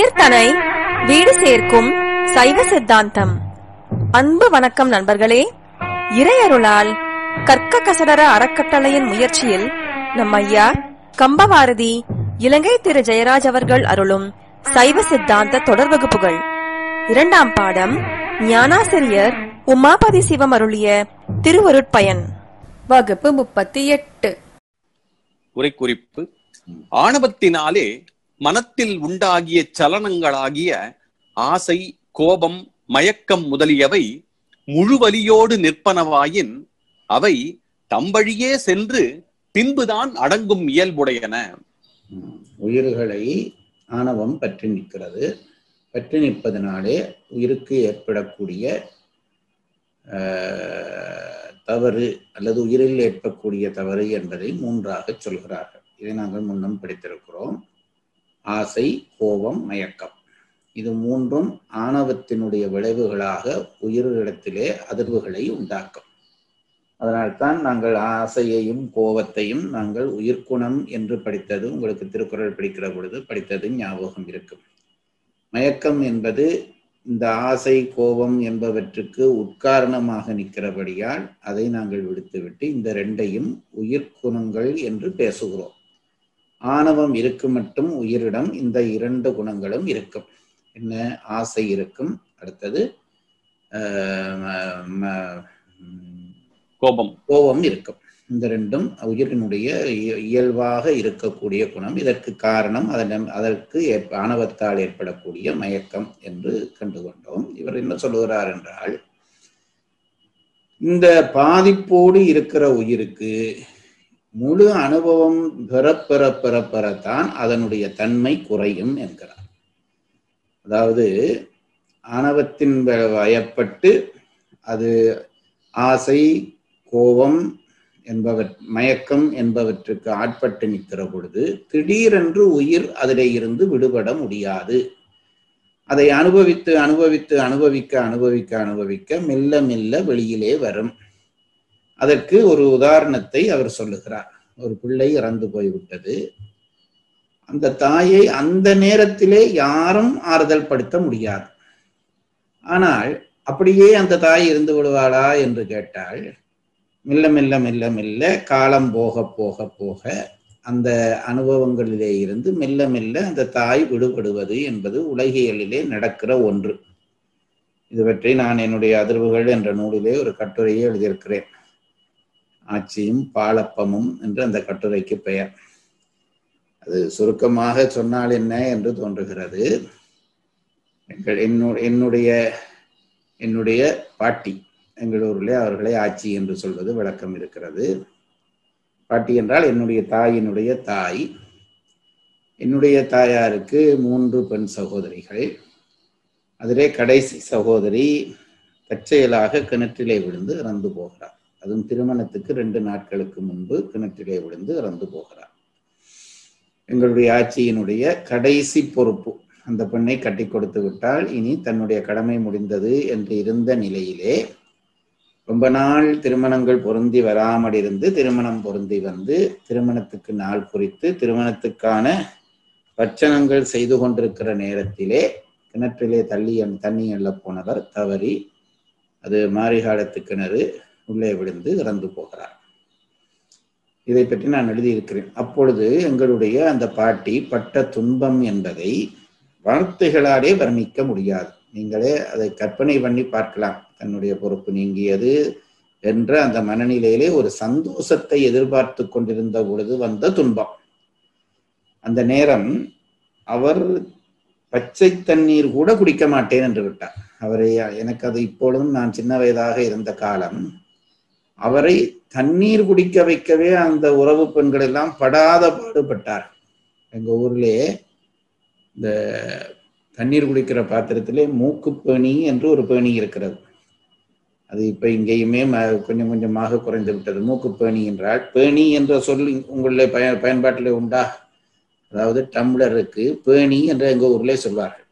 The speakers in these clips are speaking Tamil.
உயிர்தனை வீடு சேர்க்கும் சைவ சித்தாந்தம். அன்பு வணக்கம் நண்பர்களே. இறையருளால் கற்க கசடர அறக்கட்டளையின் முயற்சியில் நம் ஐயா கம்பவாரதி இலங்கை திரு ஜெயராஜ் அவர்கள் அருளும் சைவ சித்தாந்த தொடர் வகுப்புகள். இரண்டாம் பாடம் ஞானாசிரியர் உமாபதி சிவம் அருளிய திருவருட்பயன். வகுப்பு 38. உரைக்குறிப்பு. ஆணவத்தினாலே மனத்தில் உண்டாகிய சலனங்களாகிய ஆசை, கோபம், மயக்கம் முதலியவை முழுவலியோடு நிற்பனவாயின் அவை தம்பழியே சென்று பின்புதான் அடங்கும் இயல்புடையன. உயிர்களை ஆணவம் பற்றி நிற்கிறது. பற்றி நிற்பதனாலே உயிருக்கு ஏற்படக்கூடிய தவறு அல்லது உயிரில் ஏற்படக்கூடிய தவறு என்பதை மூன்றாக சொல்கிறார்கள். இதை நாங்கள் முன்னம் படித்திருக்கிறோம். ஆசை, கோபம், மயக்கம், இது மூன்றும் ஆணவத்தினுடைய விளைவுகளாக உயிரிடத்திலே அதிர்வுகளை உண்டாக்கும். அதனால்தான் நாங்கள் ஆசையையும் கோபத்தையும் நாங்கள் உயிர்குணம் என்று படித்தது உங்களுக்கு திருக்குறள் படிக்கிற பொழுது படித்தது ஞாபகம் இருக்கும். மயக்கம் என்பது இந்த ஆசை, கோபம் என்பவற்றுக்கு உட்காரணமாக நிற்கிறபடியால் அதை நாங்கள் விடுத்துவிட்டு இந்த ரெண்டையும் உயிர்குணங்கள் என்று பேசுகிறோம். ஆணவம் இருக்கும் மட்டும் உயிரிடம் இந்த இரண்டு குணங்களும் இருக்கும். என்ன? ஆசை இருக்கும், அடுத்தது கோபம் இருக்கும். இந்த ரெண்டும் உயிரினுடைய இயல்பாக இருக்கக்கூடிய குணம். இதற்கு காரணம் அதற்கு ஆணவத்தால் ஏற்படக்கூடிய மயக்கம் என்று கண்டுகொண்டோம். இவர் என்ன சொல்லுகிறார் என்றால், இந்த பாதிப்போடு இருக்கிற உயிருக்கு முழு அனுபவம் பெறத்தான் அதனுடைய தன்மை குறையும் என்கிறார். அதாவது ஆணவத்தின் வயப்பட்டு அது ஆசை, கோபம் மயக்கம் என்பவற்றுக்கு ஆட்பட்டு நிற்கிற பொழுது திடீரென்று உயிர் அதிலே இருந்து விடுபட முடியாது. அதை அனுபவித்து அனுபவித்து அனுபவிக்க அனுபவிக்க அனுபவிக்க மெல்ல மெல்ல வெளியிலே வரும். அதற்கு ஒரு உதாரணத்தை அவர் சொல்லுகிறார். ஒரு பிள்ளை இறந்து போய்விட்டது. அந்த தாயை அந்த நேரத்திலே யாரும் ஆறுதல் படுத்த முடியாது. ஆனால் அப்படியே அந்த தாய் இருந்து விடுவாளா என்று கேட்டால், மெல்ல மெல்ல மெல்ல மெல்ல காலம் போக போக போக அந்த அனுபவங்களிலே இருந்து மெல்ல மெல்ல அந்த தாய் விடுபடுவது என்பது உலகியலிலே நடக்கிற ஒன்று. இது பற்றி நான் என்னுடைய அதிர்வுகள் என்ற நூலிலே ஒரு கட்டுரையை எழுதியிருக்கிறேன். ஆட்சியும் பாலப்பமும் என்று அந்த கட்டுரைக்கு பெயர். அது சுருக்கமாக சொன்னால் என்ன என்று தோன்றுகிறது. என்னுடைய பாட்டி, எங்கள் ஊரிலே அவர்களை ஆட்சி என்று சொல்வது விளக்கம் இருக்கிறது. பாட்டி என்றால் என்னுடைய தாயினுடைய தாய். என்னுடைய தாயாருக்கு 3 பெண் சகோதரிகள். அதிலே கடைசி சகோதரி தற்செயலாக கிணற்றிலே விழுந்து இறந்து போகிறார். அதுவும் திருமணத்துக்கு 2 நாட்களுக்கு முன்பு கிணற்றிலே விழுந்து இறந்து போகிறார். எங்களுடைய ஆட்சியினுடைய கடைசி பொறுப்பு, அந்த பெண்ணை கட்டி கொடுத்து விட்டால் இனி தன்னுடைய கடமை முடிந்தது என்று இருந்த நிலையிலே ரொம்ப நாள் திருமணங்கள் பொருந்தி வராமல் இருந்து திருமணம் பொருந்தி வந்து திருமணத்துக்கு நாள் குறித்து திருமணத்துக்கான பட்சணங்கள் செய்து கொண்டிருக்கிற நேரத்திலே கிணற்றிலே தண்ணி எள்ள போனவர் தவறி அது மாரிகாலத்து கிணறு உள்ளே விழுந்து இறந்து போகிறார். இதை பற்றி நான் எழுதியிருக்கிறேன். அப்பொழுது எங்களுடைய அந்த பாட்டி பட்ட துன்பம் என்பதை வார்த்தைகளாலே வர்ணிக்க முடியாது. நீங்களே அதை கற்பனை பண்ணி பார்க்கலாம். தன்னுடைய பொறுப்பு நீங்கியது என்ற அந்த மனநிலையிலே ஒரு சந்தோஷத்தை எதிர்பார்த்து கொண்டிருந்த பொழுது வந்த துன்பம். அந்த நேரம் அவர் பச்சை தண்ணீர் கூட குடிக்க மாட்டேன் என்று விட்டார். அவரை, எனக்கு அது இப்பொழுதும் நான் சின்ன வயதாக இருந்த காலம், அவரை தண்ணீர் குடிக்க வைக்கவே அந்த உறவு பெண்கள் எல்லாம் படாத பாடுபட்டார். எங்க ஊர்லே இந்த தண்ணீர் குடிக்கிற பாத்திரத்திலே மூக்கு பேணி என்று ஒரு பேணி இருக்கிறது. அது இப்ப இங்கேயுமே கொஞ்சம் கொஞ்சமாக குறைந்து விட்டது. மூக்கு பேணி என்றால், பேணி என்ற சொல் உங்களுடைய பயன்பாட்டிலே உண்டா? அதாவது டம்ளருக்கு பேணி என்று எங்க ஊர்லே சொல்வார்கள்.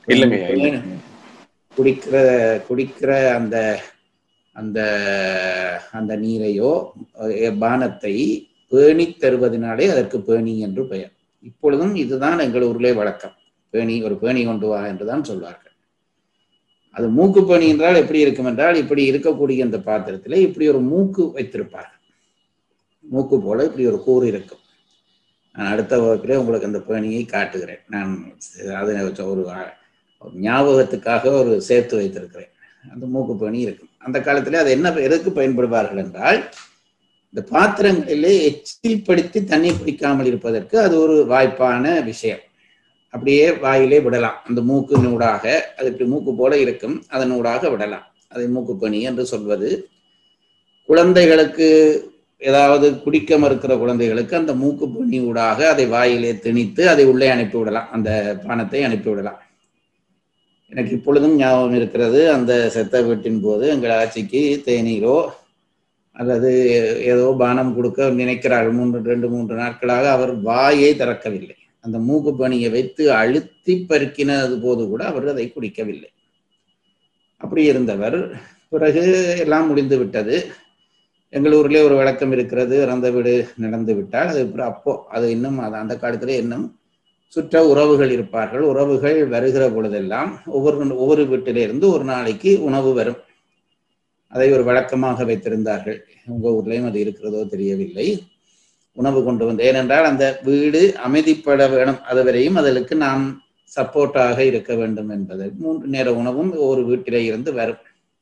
குடிக்கிற அந்த அந்த அந்த நீரையோ பானத்தை பேணி தருவதனாலே அதற்கு பேணி என்று பெயர். இப்பொழுதும் இதுதான் எங்கள் ஊரிலே வழக்கம். ஒரு பேணி கொண்டு வா என்றுதான் சொல்வார்கள். அது மூக்கு பேணி என்றால் எப்படி இருக்கும் என்றால், இப்படி இருக்கக்கூடிய அந்த பாத்திரத்தில் இப்படி ஒரு மூக்கு வைத்திருப்பார்கள். மூக்கு போல இப்படி ஒரு கூறு இருக்கும். நான் அடுத்த வகுப்பிலே உங்களுக்கு அந்த பேணியை காட்டுகிறேன். நான் அதை ஒரு ஞாபகத்துக்காக ஒரு சேர்த்து வைத்திருக்கிறேன். அந்த மூக்கு பேணி இருக்கும். அந்த காலத்திலே அது என்ன எதற்கு பயன்படுவார்கள் என்றால், இந்த பாத்திரங்களிலே எச்சில் படுத்தி தண்ணி குடிக்காமல் இருப்பதற்கு அது ஒரு வாய்ப்பான விஷயம். அப்படியே வாயிலே விடலாம். அந்த மூக்கினூடாக, அது இப்படி மூக்கு போல இருக்கும், அதனூடாக விடலாம். அதை மூக்கு பேணி என்று சொல்வது. குழந்தைகளுக்கு ஏதாவது குடிக்க மறுக்கிற குழந்தைகளுக்கு அந்த மூக்கு பேணி ஊடாக அதை வாயிலே திணித்து அதை உள்ளே அனுப்பிவிடலாம், அந்த பானத்தை அனுப்பிவிடலாம். எனக்கு இப்பொழுதும் ஞாபகம் இருக்கிறது, அந்த செத்த வீட்டின் போது எங்கள் ஆட்சிக்கு தேநீரோ அல்லது ஏதோ பானம் கொடுக்க நினைக்கிறார்கள். 2-3 நாட்களாக அவர் வாயை திறக்கவில்லை. அந்த மூக்கு பேணியை வைத்து அழுத்தி பருக்கினது போது கூட அவர் அதை குடிக்கவில்லை. அப்படி இருந்தவர். பிறகு எல்லாம் முடிந்து விட்டது. எங்கள் ஊரிலே ஒரு வழக்கம் இருக்கிறது, இறந்த வீடு நடந்து விட்டால் அது அப்போ அது இன்னும் அந்த காலத்திலே இன்னும் சுற்ற உறவுகள் இருப்பார்கள். உறவுகள் வருகிற பொழுதெல்லாம் ஒவ்வொரு வீட்டிலிருந்து ஒரு நாளைக்கு உணவு வரும். அதை ஒரு வழக்கமாக வைத்திருந்தார்கள். உங்க ஊர்லேயும் அது இருக்கிறதோ தெரியவில்லை. உணவு கொண்டு வந்து, ஏனென்றால் அந்த வீடு அமைதிப்பட வேணும், அதுவரையும் அதற்கு நாம் சப்போர்ட்டாக இருக்க வேண்டும் என்பது. 3 நேர உணவும் ஒரு வீட்டிலே இருந்து வரும்.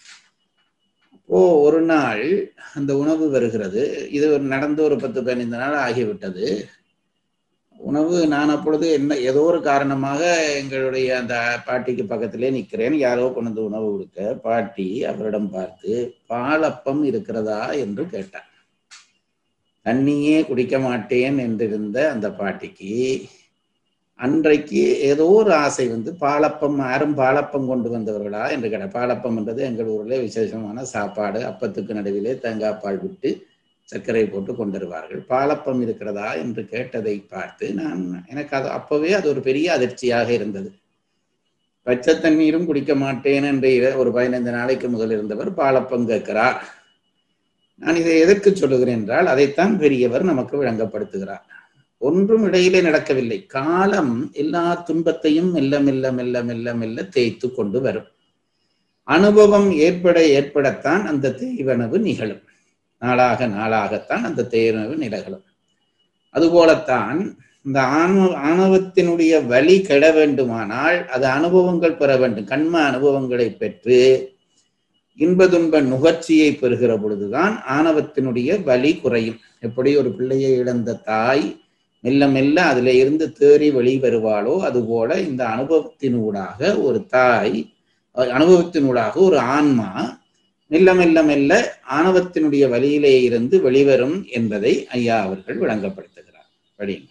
ஒரு நாள் அந்த உணவு வருகிறது. இது நடந்து ஒரு 10-15 நாள் ஆகிவிட்டது. உணவு, நான் அப்பொழுது ஏதோ ஒரு காரணமாக எங்களுடைய அந்த பாட்டிக்கு பக்கத்திலே நிற்கிறேன். யாரோ கொண்டு உணவு கொடுக்க, பாட்டி அவரிடம் பார்த்து பாலப்பம் இருக்கிறதா என்று கேட்டார். தண்ணியே குடிக்க மாட்டேன் என்றிருந்த அந்த பாட்டிக்கு அன்றைக்கு ஏதோ ஒரு ஆசை வந்து, பாலப்பம், யாரும் பாலப்பம் கொண்டு வந்தவர்களா என்று கேட்ட. பாலப்பம் என்றது எங்கள் ஊரில் விசேஷமான சாப்பாடு. அப்பத்துக்கு நடுவிலே தேங்காய் பால் விட்டு சர்க்கரை போட்டு கொண்டுருவார்கள். பாலப்பம் இருக்கிறதா என்று கேட்டதை பார்த்து எனக்கு அது அப்பவே அது ஒரு பெரிய அதிர்ச்சியாக இருந்தது. பச்சை தண்ணீரும் குடிக்க மாட்டேன் என்று ஒரு 15 நாளைக்கு முதல் இருந்தவர் பாலப்பம் கேட்கிறார். நான் இதை எதற்கு சொல்லுகிறேன் என்றால், அதைத்தான் பெரியவர் நமக்கு விளங்கப்படுத்துகிறார். ஒன்றும் இடையிலே நடக்கவில்லை. காலம் எல்லா துன்பத்தையும் மெல்ல மெல்ல மெல்ல மெல்ல மெல்ல தேய்த்து கொண்டு வரும். அனுபவம் ஏற்படத்தான் அந்த தேய்வனவு நிகழும். நாளாகத்தான் அந்த தேய்வனவு நிகழும். அதுபோலத்தான் இந்த ஆணவத்தினுடைய வலி கெட வேண்டுமானால் அது அனுபவங்கள் பெற வேண்டும். கண்ம அனுபவங்களை பெற்று இன்ப துன்ப நுகர்ச்சியை பெறுகிற பொழுதுதான் ஆணவத்தினுடைய வலி குறையும். எப்படி ஒரு பிள்ளையை இழந்த தாய் மெல்ல மெல்ல அதுல இருந்து தேறி வெளிவருவாளோ, அதுபோல இந்த அனுபவத்தினூடாக ஒரு தாய், அனுபவத்தினூடாக ஒரு ஆன்மா மெல்ல மெல்ல மெல்ல ஆணவத்தினுடைய வழியிலே இருந்து வெளிவரும் என்பதை ஐயா அவர்கள் விளங்கப்படுத்துகிறார். படிங்க.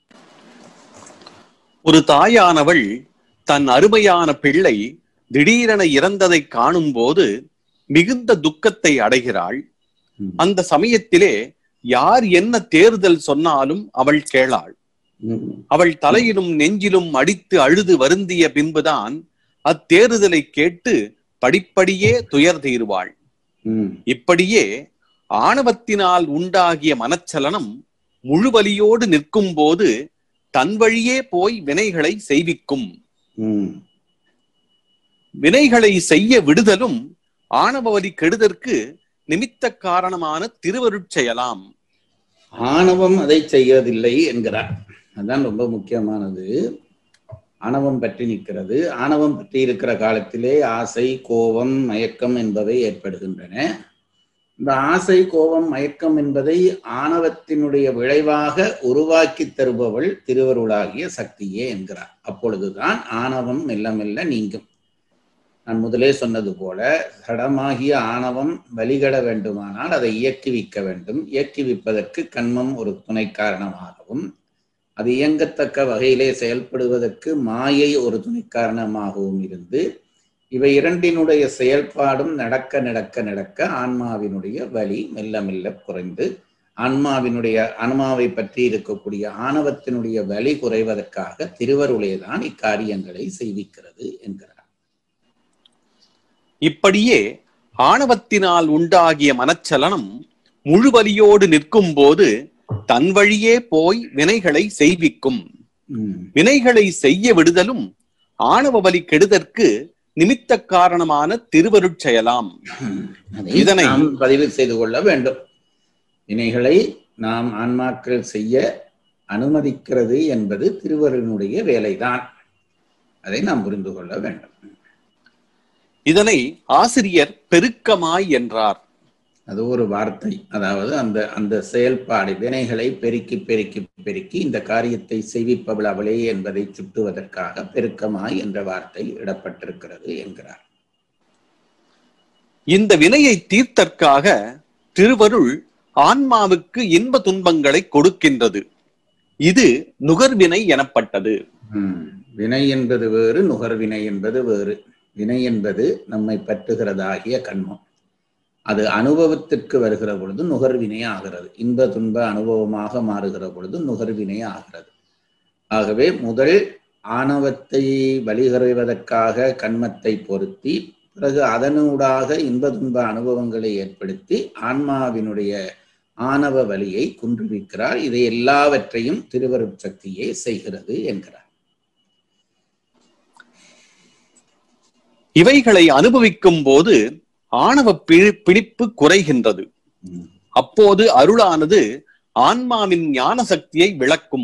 ஒரு தாயானவள் தன் அருமையான பிள்ளை திடீரென இறந்ததை காணும் போது மிகுந்த துக்கத்தை அடைகிறாள். அந்த சமயத்திலே யார் என்ன தேர்தல் சொன்னாலும் அவள் கேளாள். அவள் தலையிலும் நெஞ்சிலும் அடித்து அழுது வருந்திய பின்புதான் அத்தேறுதலை கேட்டு படிப்படியே துயர் தீருவாள். இப்படியே ஆணவத்தினால் உண்டாகிய மனச்சலனம் முழுவலியோடு நிற்கும் போது தன் வழியே போய் வினைகளை செய்விக்கும். வினைகளை செய்ய விடுதலும் ஆணவவலி கெடுதற்கு நிமித்த காரணமான திருவருட்செயலாம். ஆணவம் அதை செய்வதில்லை என்கிறார். அதுதான் ரொம்ப முக்கியமானது. ஆணவம் பற்றி நிற்கிறது. ஆணவம் பற்றி இருக்கிற காலத்திலே ஆசை, கோபம், மயக்கம் என்பவை ஏற்படுகின்றன. இந்த ஆசை, கோபம், மயக்கம் என்பதை ஆணவத்தினுடைய விளைவாக உருவாக்கி தருபவள் திருவருளாகிய சக்தியே என்கிறார். அப்பொழுதுதான் ஆணவம் மெல்ல மெல்ல நீங்கும். நான் முதலே சொன்னது போல சடமாகிய ஆணவம் வழிகட வேண்டுமானால் அதை இயக்குவிக்க வேண்டும். இயக்குவிப்பதற்கு கண்மம் ஒரு துணை காரணமாகவும், அது இயங்கத்தக்க வகையிலே செயல்படுவதற்கு மாயை ஒரு துணை காரணமாகவும் இருந்து, இவை இரண்டினுடைய செயல்பாடும் நடக்க நடக்க நடக்க ஆன்மாவினுடைய வலி மெல்ல மெல்ல குறைந்து ஆன்மாவை பற்றி இருக்கக்கூடிய ஆணவத்தினுடைய வலி குறைவதற்காக திருவருளேதான் இக்காரியங்களை செய்விக்கிறது என்கிறார். இப்படியே ஆணவத்தினால் உண்டாகிய மனச்சலனம் முழுவலியோடு நிற்கும் போது தன் வழியே போய் வினைகளை செய்விக்கும். வினைகளை செய்ய விடுதலும் ஆணவ வலி கெடுதற்கு நிமித்த காரணமான திருவருட்செயலாம். இதனை நாம் பதிவு செய்து கொள்ள வேண்டும். வினைகளை நாம் ஆன்மாக்கள் செய்ய அனுமதிக்கிறது என்பது திருவருளுடைய வேலைதான். அதை நாம் புரிந்து கொள்ள வேண்டும். இதனை ஆசிரியர் பெருக்கமாய் என்றார். அது ஒரு வார்த்தை. அதாவது அந்த செயல்பாடு வினைகளை பெருக்கி பெருக்கி பெருக்கி இந்த காரியத்தை செய்விப்பவள் அவளே என்பதை சுட்டுவதற்காக பெருக்கமாய் என்ற வார்த்தை இடப்பட்டிருக்கிறது என்கிறார். இந்த வினையை தீர்த்தற்காக திருவருள் ஆன்மாவுக்கு இன்ப துன்பங்களை கொடுக்கின்றது. இது நுகர்வினை எனப்பட்டது. வினை என்பது வேறு, நுகர்வினை என்பது வேறு. வினை என்பது நம்மை பற்றுகிறதாகிய கண்மம். அது அனுபவத்திற்கு வருகிற பொழுது நுகர்வினை ஆகிறது. இன்ப துன்ப அனுபவமாக மாறுகிற பொழுது நுகர்வினை ஆகிறது. ஆகவே முதல் ஆணவத்தை வழிகறைவதற்காக கண்மத்தை பொருத்தி, பிறகு அதனூடாக இன்ப துன்ப அனுபவங்களை ஏற்படுத்தி ஆன்மாவினுடைய ஆணவ வலியை குன்றுவிக்கிறார். இதை எல்லாவற்றையும் திருவருட்சக்தியே செய்கிறது என்கிறார். இவைகளை அனுபவிக்கும் போது ஆணவ பிடிப்பு குறைகின்றது. அப்போது அருளானது ஆன்மாவின் ஞான சக்தியை விளக்கும்.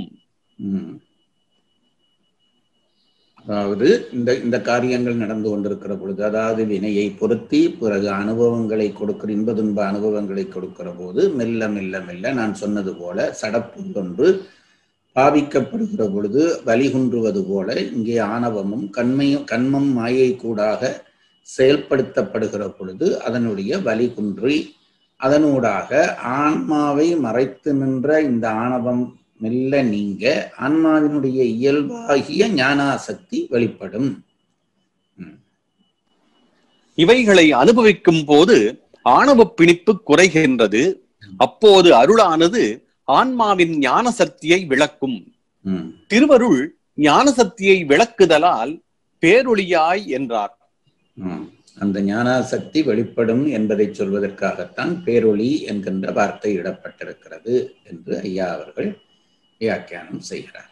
அதாவது இந்த காரியங்கள் நடந்து கொண்டிருக்கிற பொழுது, அதாவது வினையை பொருத்தி பிறகு அனுபவங்களை கொடுக்கிற இன்ப துன்ப அனுபவங்களை கொடுக்கிற போது மெல்ல மெல்ல மெல்ல நான் சொன்னது போல சடப்பு கொன்று பாவிக்கப்படுகிற பொழுது வலி குன்றுவது போல இங்கே ஆணவமும் கண்மம் மாயை கூடாக செயல்படுத்தப்படுகிற பொழுது அதனுடைய வலி குன்றி அதனூடாக ஆன்மாவை மறைத்து நின்ற இந்த ஆணவம் மெல்ல நீங்க ஆன்மாவினுடைய இயல்பாகிய ஞானாசக்தி வெளிப்படும். இவைகளை அனுபவிக்கும் போது ஆணவ பிணிப்பு குறைகின்றது. அப்போது அருளானது ஆன்மாவின் ஞான சக்தியை விளக்கும். திருவருள் ஞான சக்தியை விளக்குதலால் பேரொளியாய் என்றார். அந்த ஞானாசக்தி வெளிப்படும் என்பதை சொல்வதற்காகத்தான் பேரொளி என்கின்ற வார்த்தை இடப்பட்டிருக்கிறது என்று ஐயா அவர்கள் வியாக்கியானம் செய்கிறார்.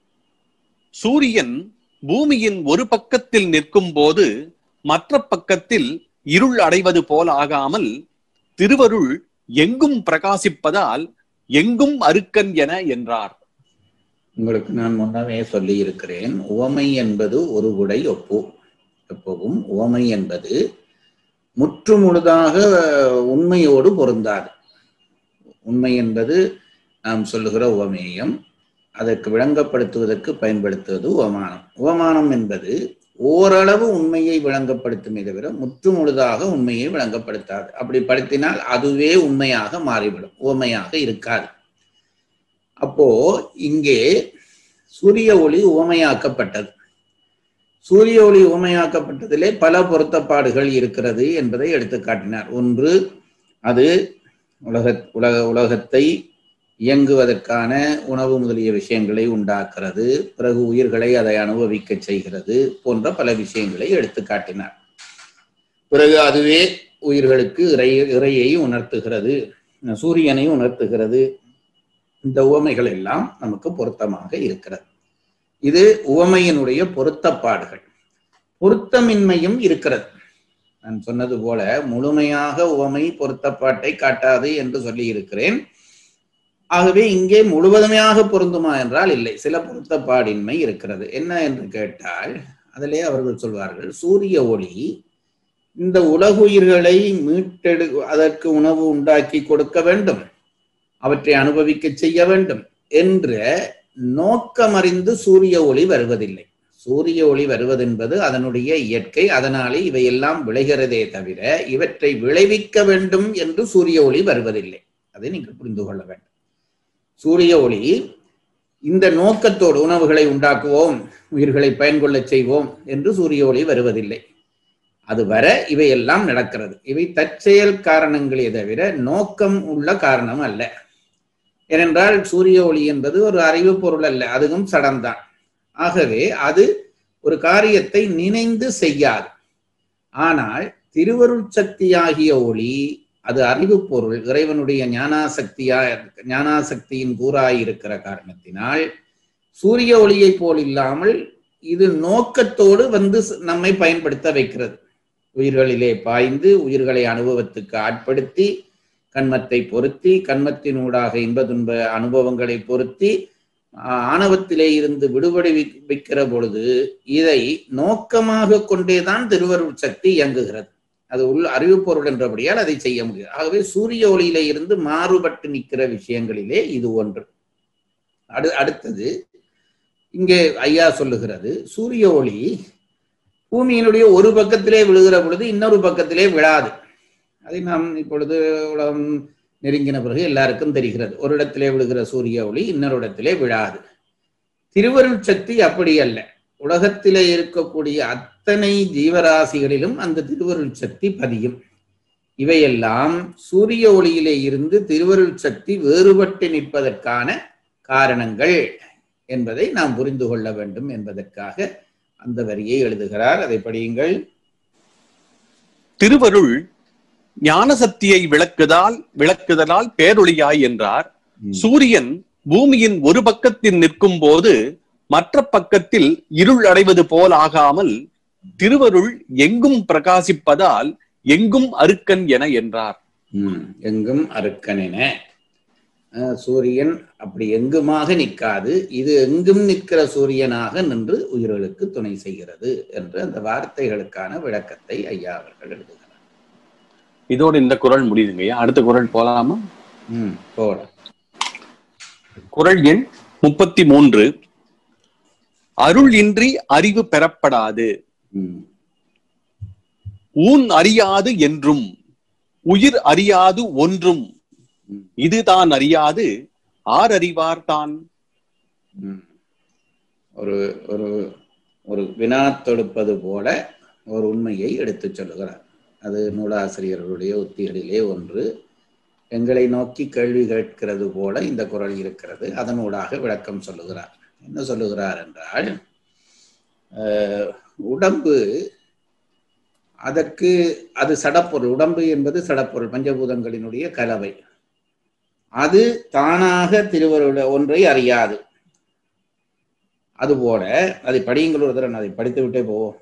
சூரியன் பூமியின் ஒரு பக்கத்தில் நிற்கும் போது மற்ற பக்கத்தில் இருள் அடைவது போல் ஆகாமல் திருவருள் எங்கும் பிரகாசிப்பதால் எங்கும் அருக்கன் என என்றார். உங்களுக்கு நான் முன்னமே சொல்லி இருக்கிறேன், உவமை என்பது ஒரு குடை ஒப்பு. எப்பவும் உவமை என்பது முற்று முழுதாக உண்மையோடு பொருந்தாது. உண்மை என்பது நாம் சொல்லுகிற உவமேயம், அதற்கு விளங்கப்படுத்துவதற்கு பயன்படுத்துவது உவமானம். உவமானம் என்பது ஓரளவு உண்மையை விளங்கப்படுத்துமே தவிர முற்று முழுதாக உண்மையை விளங்கப்படுத்தாது. அப்படி படுத்தினால் அதுவே உண்மையாக மாறிவிடும், உவமையாக இருக்காது. அப்போ இங்கே சூரிய ஒளி உவமையாக்கப்பட்டது. சூரிய ஒளி உவமையாக்கப்பட்டதிலே பல பொருத்தப்பாடுகள் இருக்கிறது என்பதை எடுத்து காட்டினார். ஒன்று, அது உலகத்தை இயங்குவதற்கான உணவு முதலிய விஷயங்களை உண்டாக்குறது, பிறகு உயிர்களை அதை அனுபவிக்க செய்கிறது போன்ற பல விஷயங்களை எடுத்து காட்டினார். பிறகு அதுவே உயிர்களுக்கு இறையை உணர்த்துகிறது, சூரியனை உணர்த்துகிறது. இந்த உவமைகள் எல்லாம் நமக்கு பொருத்தமாக இருக்கிறது. இது உவமையினுடைய பொருத்தப்பாடுகள். பொருத்தமின்மையும் இருக்கிறது. நான் சொன்னது போல முழுமையாக உவமை பொருத்தப்பாட்டை காட்டாது என்று சொல்லி இருக்கிறேன். ஆகவே இங்கே முழுவதுமையாக பொருந்துமா என்றால் இல்லை, சில பொருத்தப்பாடின்மை இருக்கிறது. என்ன என்று கேட்டால் அதிலே அவர்கள் சொல்வார்கள், சூரிய ஒளி இந்த உலகுயிர்களை அதற்கு உணவு உண்டாக்கி கொடுக்க வேண்டும், அவற்றை அனுபவிக்க செய்ய வேண்டும் என்ற நோக்கமறிந்து சூரிய ஒளி வருவதில்லை. சூரிய ஒளி வருவதென்பது அதனுடைய இயற்கை, அதனாலே இவையெல்லாம் விளைகிறதே தவிர இவற்றை விளைவிக்க வேண்டும் என்று சூரிய ஒளி வருவதில்லை. அதை நீங்கள் புரிந்து கொள்ள வேண்டும். சூரிய ஒளி இந்த நோக்கத்தோடு உணவுகளை உண்டாக்குவோம், உயிர்களை பயன்கொள்ள செய்வோம் என்று சூரிய ஒளி வருவதில்லை. அது வர இவையெல்லாம் நடக்கிறது. இவை தற்செயல் காரணங்களே தவிர நோக்கம் உள்ள காரணம் அல்ல. ஏனென்றால் சூரிய ஒளி என்பது ஒரு அறிவு பொருள் அல்ல, அதுவும் சடம்தான். ஆகவே அது ஒரு காரியத்தை நினைந்து செய்யாது. ஆனால் திருவருள் சக்தியாகிய ஒளி அது அறிவு பொருள், இறைவனுடைய ஞானாசக்தியின் கூறாயிருக்கிற காரணத்தினால் சூரிய ஒளியை போல் இல்லாமல் இது நோக்கத்தோடு வந்து நம்மை பயன்படுத்த வைக்கிறது. உயிர்களிலே பாய்ந்து உயிர்களை அனுபவத்துக்கு ஆட்படுத்தி கண்மத்தை பொருத்தி கண்மத்தினூடாக இன்ப துன்ப அனுபவங்களை பொருத்தி ஆணவத்திலே இருந்து விடுபடி வைக்கிற பொழுது இதை நோக்கமாக கொண்டேதான் திருவருள் சக்தி இயங்குகிறது. அது உள் அறிவு பொருள் என்றபடியால் அதை செய்ய முடியாது. ஆகவே சூரிய ஒளியிலே இருந்து மாறுபட்டு நிற்கிற விஷயங்களிலே இது ஒன்று. அடுத்தது இங்கே ஐயா சொல்லுகிறது, சூரிய ஒளி பூமியினுடைய ஒரு பக்கத்திலே விழுகிற பொழுது இன்னொரு பக்கத்திலே விழாது. அதை நாம் இப்பொழுது உலகம் நெருங்கின பிறகு எல்லாருக்கும் தெரிகிறது. ஒரு இடத்திலே விழுகிற சூரிய ஒளி இன்னொரு இடத்திலே விழாது. திருவருள் சக்தி அப்படி அல்ல. உலகத்திலே இருக்கக்கூடிய அத்தனை ஜீவராசிகளிலும் அந்த திருவருள் சக்தி பதியும். இவையெல்லாம் சூரிய ஒளியிலே இருந்து திருவருள் சக்தி வேறுபட்டு நிற்பதற்கான காரணங்கள் என்பதை நாம் புரிந்து கொள்ள வேண்டும் என்பதற்காக அந்த வரியை எழுதுகிறார். அதை படியுங்கள். திருவருள் ஞான சக்தியை விளக்குதலால் பேரொளியாய் என்றார். சூரியன் பூமியின் ஒரு பக்கத்தில் நிற்கும் போது மற்ற பக்கத்தில் இருள் அடைவது போல் ஆகாமல் திருவருள் எங்கும் பிரகாசிப்பதால் எங்கும் அருக்கன் என என்றார். எங்கும் அருக்கன் என. சூரியன் அப்படி எங்குமாக நிற்காது, இது எங்கும் நிற்கிற சூரியனாக நின்று உயிர்களுக்கு துணை செய்கிறது என்று அந்த வார்த்தைகளுக்கான விளக்கத்தை ஐயா அவர்கள் எழுதுகிறார். இதோடு இந்த குறள் முடியுதுங்க. அடுத்த குறள் போலாமா? போலாம். குறள் எண் 33. அருள் இன்றி அறிவு பெறப்படாது. ஊன் அறியாது என்றும் உயிர் அறியாது ஒன்றும் இதுதான் அறியாது ஆர் அறிவார் தான். ஒரு ஒரு ஒரு வினா தொடுப்பது போல ஒரு உண்மையை எடுத்து சொல்லுகிறார். அது நூலாசிரியர்களுடைய உத்திகளிலே ஒன்று. எங்களை நோக்கி கேள்வி கேட்கிறது போல இந்த குறள் இருக்கிறது. அதனூடாக விளக்கம் சொல்லுகிறார். என்ன சொல்லுகிறார் என்றால், உடம்பு அதற்கு அது சடப்பொருள். உடம்பு என்பது சடப்பொருள், பஞ்சபூதங்களினுடைய கலவை. அது தானாக திருவருள் ஒன்றை அறியாது. அதுபோல அதை படியுங்கள் ஒரு தடவை. அதை படித்து விட்டே போவோம்.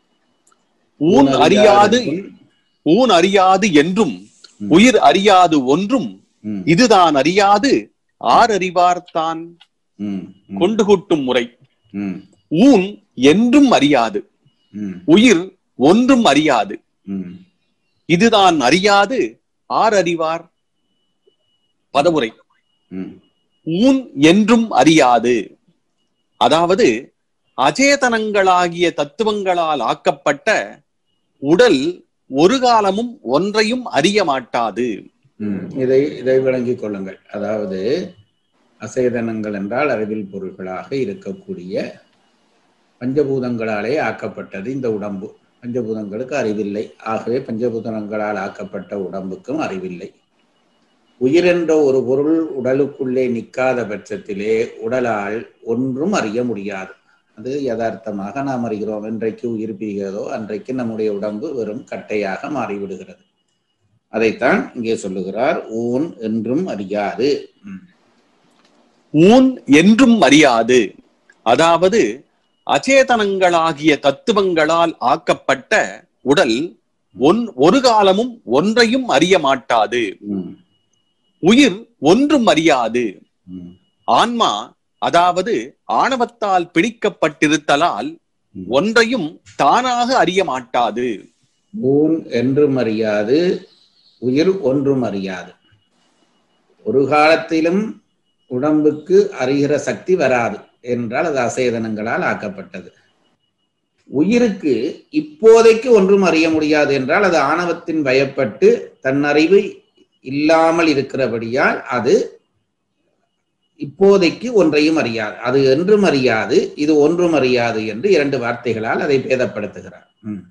ஊன் அறியாது என்றும் உயிர் அறியாது ஒன்றும் இதுதான் அறியாது ஆர் அறிவார் தான். கொண்டு கூட்டும் முறை. ஊன் என்றும் அறியாது, உயிர் ஒன்றும் அறியாது, இதுதான் அறியாது ஆர் அறிவார். பதவுரை. ஊன் என்றும் அறியாது, அதாவது அச்சேதனங்களாகிய தத்துவங்களால் ஆக்கப்பட்ட உடல் ஒரு காலமும் ஒன்றையும் அறிய மாட்டாது. இதை விளங்கிக் கொள்ளுங்கள். அதாவது அசேதனங்கள் என்றால் அறிவில் பொருள்களாக இருக்கக்கூடிய பஞ்சபூதங்களாலே ஆக்கப்பட்டது இந்த உடம்பு. பஞ்சபூதங்களுக்கு அறிவில்லை. ஆகவே பஞ்சபூதங்களால் ஆக்கப்பட்ட உடம்புக்கும் அறிவில்லை. உயிர் என்ற ஒரு பொருள் உடலுக்குள்ளே நிற்காத பட்சத்திலே உடலால் ஒன்றும் அறிய முடியாது. அது யதார்த்தமாக நாம் அறிகிறோம். என்றைக்கு உயிர் பிரிகிறதோ அன்றைக்கு நம்முடைய உடம்பு வெறும் கட்டையாக மாறிவிடுகிறது. அதைத்தான் இங்கே சொல்லுகிறார். ஊன் என்றும் அறியாது. ஊன் என்றும் அறியாது, அதாவது அச்சேதனங்களாகிய தத்துவங்களால் ஆக்கப்பட்ட உடல் ஒரு காலமும் ஒன்றையும் அறிய மாட்டாது. உயிர் ஒன்றும் அறியாது. ஆன்மா அதாவது ஆணவத்தால் பிடிக்கப்பட்டிருத்தலால் ஒன்றையும் தானாக அறிய மாட்டாது. ஊன் என்றும் அறியாது, உயிர் ஒன்றும் அறியாது. ஒரு காலத்திலும் உடம்புக்கு அறிகிற சக்தி வராது என்றால் அது அசேதனங்களால் ஆக்கப்பட்டது. உயிருக்கு இப்போதைக்கு ஒன்றும் அறிய முடியாது என்றால் அது ஆணவத்தின் பயப்பட்டு தன்னறிவு இல்லாமல் இருக்கிறபடியால் அது இப்போதைக்கு ஒன்றையும் அறியாது. அது என்றும் அறியாது, இது ஒன்றும் அறியாது என்று இரண்டு வார்த்தைகளால் அதை பேதப்படுத்துகிறார்.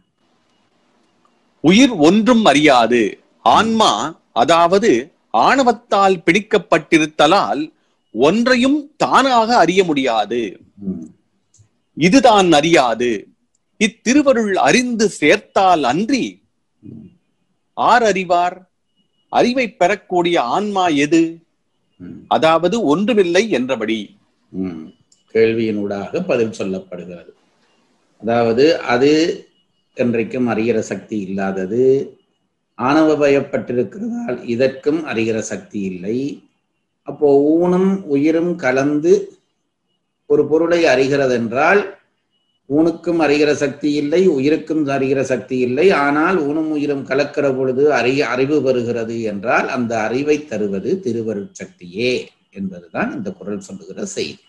உயிர் ஒன்றும் அறியாது. ஆன்மா அதாவது ஆணவத்தால் பிடிக்கப்பட்டிருத்தலால் ஒன்றையும் தானாக அறிய முடியாது. இதுதான் அறியாது. இத்திருவருள் அறிந்து சேர்த்தால் அன்றி ஆர் அறிவார்? அறிவை பெறக்கூடிய ஆன்மா எது? அதாவது ஒன்றுமில்லை என்றபடி. கேள்வியினூடாக பதில் சொல்லப்படுகிறது. அதாவது அது என்றைக்கும் அறிகிற சக்தி இல்லாதது, ஆணவ பயப்பட்டிருக்கிறதால் இதற்கும் அறிகிற சக்தி இல்லை. அப்போ ஊனும் உயிரும் கலந்து ஒரு பொருளை அறிகிறது என்றால் ஊனுக்கும் அறிகிற சக்தி இல்லை, உயிருக்கும் அறிகிற சக்தி இல்லை. ஆனால் ஊனும் உயிரும் கலக்கிற பொழுது அறிவு பெறுகிறது என்றால் அந்த அறிவை தருவது திருவருட்சக்தியே என்பதுதான் இந்த குறள் சொல்லுகிற செய்தி.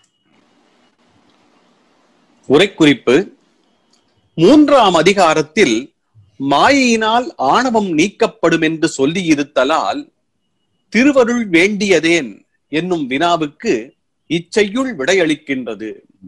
உரைக்குறிப்பு: 3ஆம் அதிகாரத்தில் மாயையினால் ஆணவம் நீக்கப்படும் என்று சொல்லியிருத்தலால் திருவருள் வேண்டியதேன் என்னும் வினாவுக்கு இச்செய்யுள் விடையளிக்கின்றது.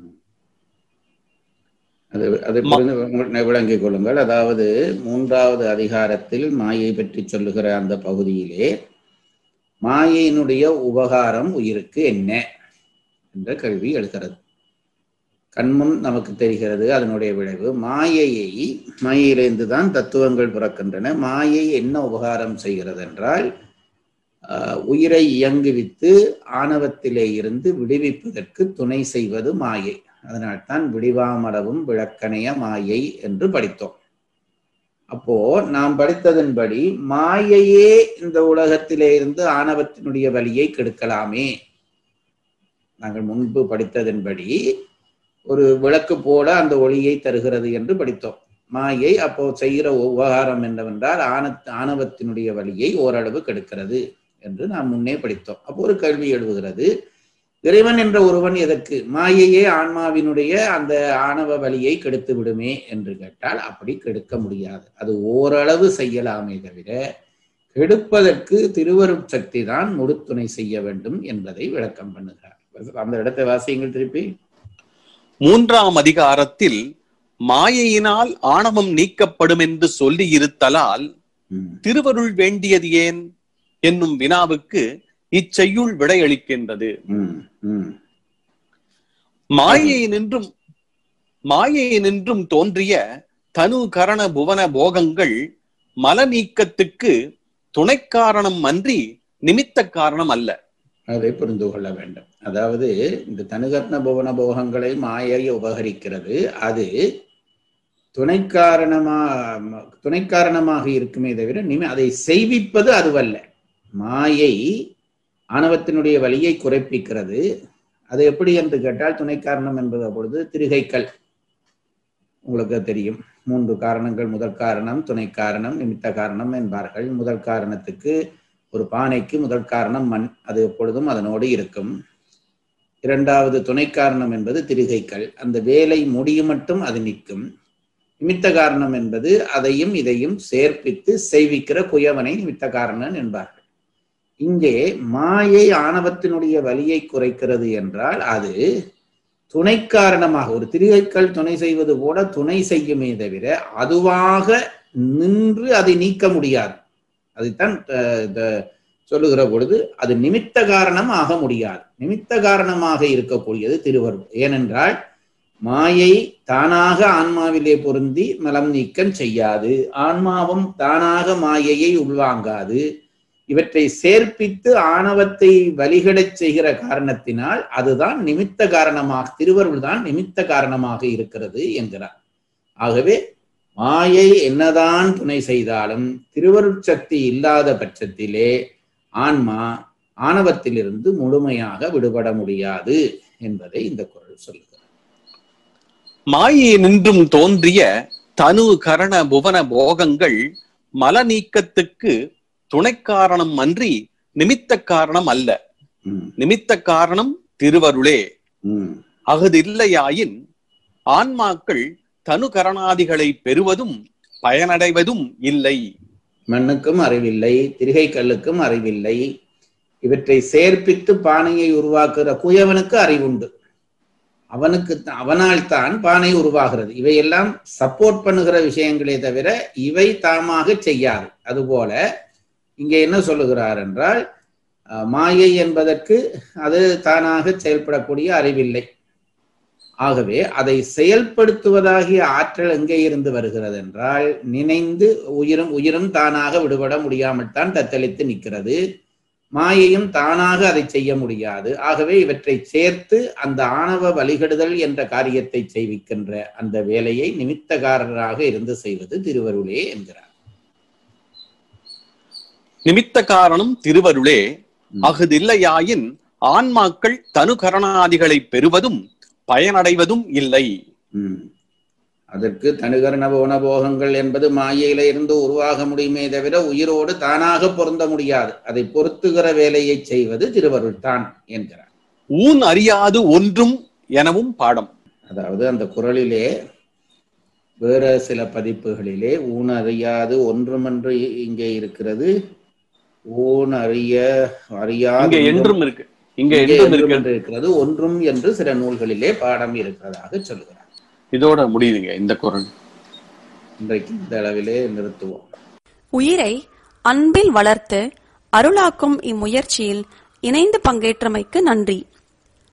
அதை விளங்கிக் கொள்ளுங்கள். அதாவது 3வது அதிகாரத்தில் மாயை பற்றி சொல்லுகிற அந்த பகுதியிலே மாயையினுடைய உபகாரம் உயிருக்கு என்ன என்ற கேள்வி எழுகிறது. கண்முன் நமக்கு தெரிகிறது அதனுடைய விளைவு. மாயையிலிருந்து தான் தத்துவங்கள் பிறக்கின்றன. மாயை என்ன உபகாரம் செய்கிறது என்றால் உயிரை இயங்குவித்து ஆணவத்திலே இருந்து விடுவிப்பதற்கு துணை செய்வது மாயை. அதனால்தான் விடிவாமளவும் விளக்கணைய மாயை என்று படித்தோம். அப்போ நாம் படித்ததன்படி மாயையே இந்த உலகத்திலே இருந்து ஆணவத்தினுடைய வலியை கெடுக்கலாமே. நாங்கள் முன்பு படித்ததன்படி ஒரு விளக்கு போல அந்த ஒளியை தருகிறது என்று படித்தோம். மாயை அப்போ செய்கிற உபகாரம் என்னவென்றால் ஆணவத்தினுடைய வலியை ஓரளவு கெடுக்கிறது என்று நாம் முன்னே படித்தோம். அப்போ ஒரு கேள்வி எழுவுகிறது, இறைவன் என்ற ஒருவன் எதற்கு மாயையே ஆன்மாவினுடைய அந்த ஆணவ வலியை கெடுத்து விடுமே என்று கேட்டால் அப்படி கெடுக்க முடியாது. அது ஓரளவு செய்யலாமே தவிர கெடுப்பதற்கு திருவருட்சக்தி தான் முழுத்துணை செய்ய வேண்டும் என்பதை விளக்கம் பண்ணுகிறார். அந்த இடத்தை வாசியுங்கள் திருப்பி. 3ஆம் அதிகாரத்தில் மாயையினால் ஆணவம் நீக்கப்படும் என்று சொல்லி இருத்தலால் திருவருள் வேண்டியது ஏன் என்னும் வினாவுக்கு இச்செய்யுள் விடையளிக்கின்றது. மாயையினின்றும் தோன்றிய தனு கரண புவன போகங்கள் மல நீக்கத்துக்கு துணை காரணம் அன்றி நிமித்த காரணம் அல்ல. அதை புரிந்து கொள்ள வேண்டும். அதாவது இந்த தனுகரண புவன போகங்களை மாயை உபகரிக்கிறது. அது துணை காரணமாக இருக்குமே தவிர அதை செய்விப்பது அதுவல்ல. மாயை ஆணவத்தினுடைய வலியை குறைப்பிக்கிறது. அது எப்படி என்று கேட்டால் துணை காரணம் என்பது பொழுது திரிகைக்கல் உங்களுக்கு தெரியும். 3 காரணங்கள். முதல் காரணம் துணை காரணம், நிமித்த காரணம் என்பார்கள். முதல் காரணத்துக்கு ஒரு பானைக்கு முதல் காரணம் மண், அது எப்பொழுதும் அதனோடு இருக்கும். 2வது துணை காரணம் என்பது திரிகைக்கல், அந்த வேலை முடியும் மட்டும் அது நிற்கும். நிமித்த காரணம் என்பது அதையும் இதையும் சேர்ப்பித்து செய்விக்கிற குயவனை நிமித்த காரணம் என்பார்கள். இங்கே மாயை ஆணவத்தினுடைய வலியை குறைக்கிறது என்றால் அது துணை காரணமாக, ஒரு திரிகைக்கல் துணை செய்வது போல துணை செய்யுமே தவிர அதுவாக நின்று அதை நீக்க முடியாது. அதைத்தான் சொல்லுகிற பொழுது அது நிமித்த காரணம் ஆக முடியாது. நிமித்த காரணமாக இருக்கக்கூடியது திருவருள். ஏனென்றால் மாயை தானாக ஆன்மாவிலே பொருந்தி மலம் நீக்கம் செய்யாது, ஆன்மாவும் தானாக மாயையை உள்வாங்காது. இவற்றை சேர்ப்பித்து ஆணவத்தை வழிகடச் செய்கிற காரணத்தினால் அதுதான் நிமித்த காரணமாக, திருவருள் தான் நிமித்த காரணமாக இருக்கிறது என்கிறார். ஆகவே மாயை என்னதான் துணை செய்தாலும் திருவருட்சக்தி இல்லாத பட்சத்திலே ஆன்மா ஆணவத்திலிருந்து முழுமையாக விடுபட முடியாது என்பதை இந்த குறள் சொல்லுகிறது. மாயையினின்றும் தோன்றிய தனு கரண புவன போகங்கள் மல நீக்கத்துக்கு துணை காரணம் அன்றி நிமித்த காரணம் அல்ல. நிமித்த காரணம் திருவருளே. அஃது இல்லையாயின் ஆன்மாக்கள் தனு கரணாதிகளை பெறுவதும் பயனடைவதும் இல்லை. மண்ணுக்கும் அறிவில்லை, திரிகை கல்லுக்கும் அறிவில்லை. இவற்றை சேர்ப்பித்து பானையை உருவாக்குகிற குயவனுக்கு அறிவுண்டு. அவனால் தான் பானை உருவாகிறது. இவையெல்லாம் சப்போர்ட் பண்ணுகிற விஷயங்களே தவிர இவை தாமாக செய்யாது. அதுபோல இங்கே என்ன சொல்லுகிறார் என்றால் மாயை என்பதற்கு அது தானாக செயல்படக்கூடிய அறிவில்லை. ஆகவே அதை செயல்படுத்துவதாகிய ஆற்றல் எங்கே இருந்து வருகிறது என்றால் நினைந்து உயிரும் தானாக விடுபட முடியாமல் தான் தத்தளித்து நிற்கிறது. மாயையும் தானாக அதை செய்ய முடியாது. ஆகவே இவற்றை சேர்த்து அந்த ஆணவ வழிகெடுதல் என்ற காரியத்தை செய்விக்கின்ற அந்த வேலையை நிமித்தகாரராக இருந்து செய்வது திருவருளே என்கிறார். நிமித்த காரணம் திருவருளே. அஃதில்லையாயின் ஆன்மாக்கள் தனுகரணாதிகளை பெறுவதும் பயனடைவதும் இல்லை. அதற்கு தனுகரண போகங்கள் என்பது மாயையில இருந்து உருவாக முடியுமே தவிர உயிரோடு தானாக பொருந்த முடியாது. அதை பொருத்துகிற வேலையை செய்வது திருவருள் தான் என்கிறார். ஊன் அறியாது ஒன்றும் எனவும் பாடம். அதாவது அந்த குறளிலே வேற சில பதிப்புகளிலே ஊன் அறியாது ஒன்றும் என்று இங்கே இருக்கிறது. ஊன் அறியாது என்றும் இருக்கு, இங்க இருக்கிறது. ஒன்றும் என்று சில நூல்களிலே பாடம் இருக்கிறதாக சொல்கிறார். இதோட முடியுதுங்க இந்த குறள். இன்றைக்கு இந்த அளவிலே நிறுத்துவோம். உயிரை அன்பில் வளர்த்து அருளாக்கும் இம்முயற்சியில் இணைந்து பங்கேற்றமைக்கு நன்றி.